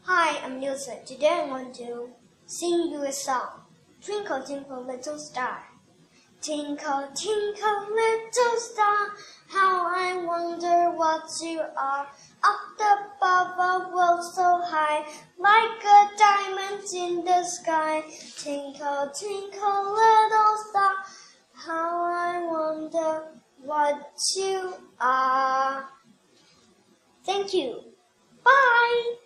Hi, I'm Yusuf. Today I want to sing you a song. Twinkle, twinkle, little star. Twinkle, twinkle, little star. How I wonder what you are. Up above a world so high, like a diamond in the sky. Twinkle, twinkle, little star. How I wonder what you are. Thank you. Bye.